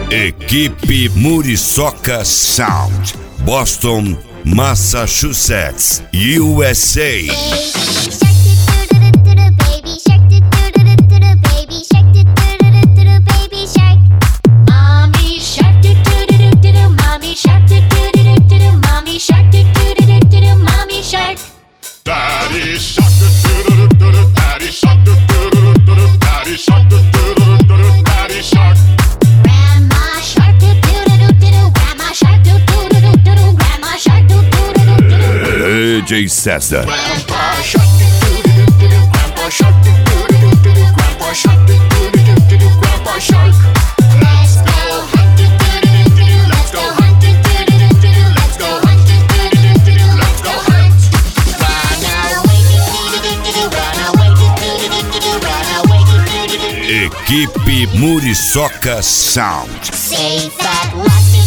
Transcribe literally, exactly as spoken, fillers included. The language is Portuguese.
Equipe Muriçoca Sound, Boston, Massachusetts, U S A. Daddy shark do do do do, daddy shark do do do do, daddy shark do do do do, daddy shark. Grandma shark do do do do, grandma shark do do do do, grandma shark do do do do. D J César. Grandpa shark do do do do, grandpa shark do do do do, grandpa shark do do do do, grandpa shark. Let's go hunt do do do do, let's go hunt do do do do, let's go hunt do do do do, let's go hunt. Equipe Muriçoca Sound. Say that